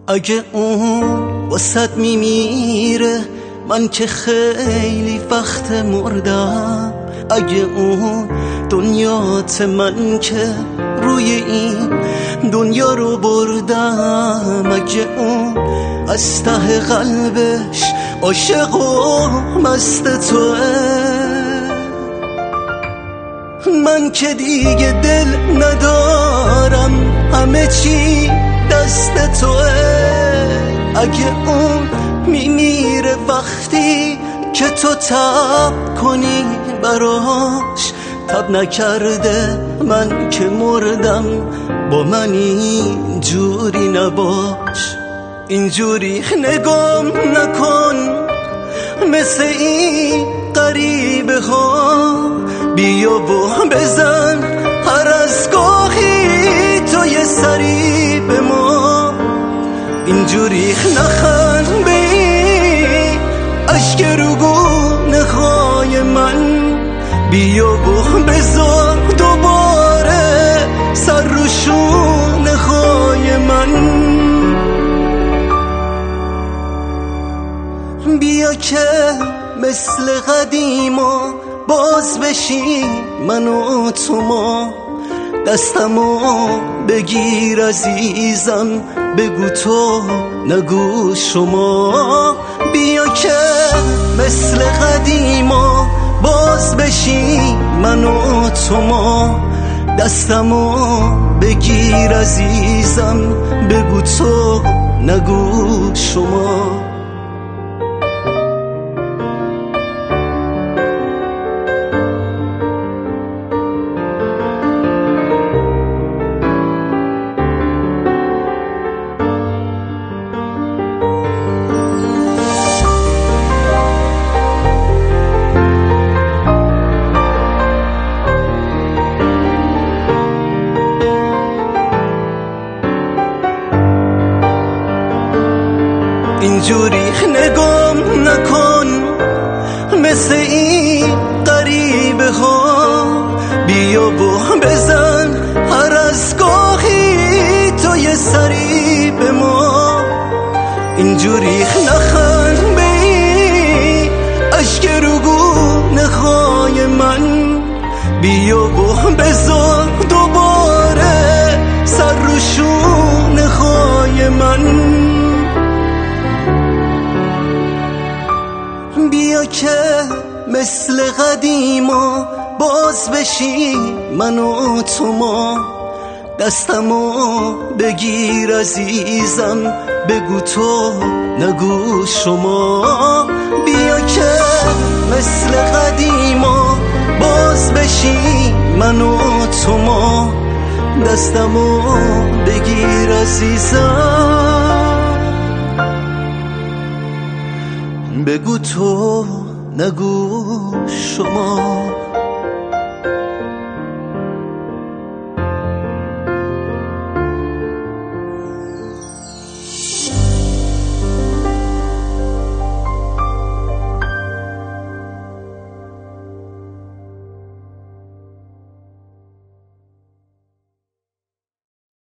اگه اون واسط میمیره من که خیلی وقت مردم. اگه اون دنیات من که روی این دنیا رو بردم. اگه اون از ته قلبش عاشق و مست توه، من که دیگه دل ندارم، همه چی دست توه. اگه اون میمیره وقتی که تو تب کنی براش، تب نکرده من که مردم، با من اینجوری نباش. اینجوری نگام نکن مثل این غریبه ها، بیا و بزن هر از گاهی تو یه سری به ما. اینجوری نخند به این عشق روگونه های من، بیا و بذار دوباره سر رو شونه های من. بیا که مثل قدیما باز بشی من و تو، ما دستمو بگیر عزیزم، بگو تو نگو شما. بیا که مثل قدیما باز بشی من و تو، ما دستمو بگیر عزیزم، بگو تو نگو شما. اینجوری نگام نکن مثل این غریبه ها، بیا و بزن هر از گاهی تو یه سری به ما. اینجوری نخند به این عشق روگونه های من، بیا و بذار دوباره سر رو شونه های من. بیا که مثل قدیما باز بشی من و تو، ما دستمو بگیر عزیزم، بگو تو نگو شما. بیا که مثل قدیما باز بشی من و تو، ما دستمو بگیر عزیزم، بگو تو نگو شما.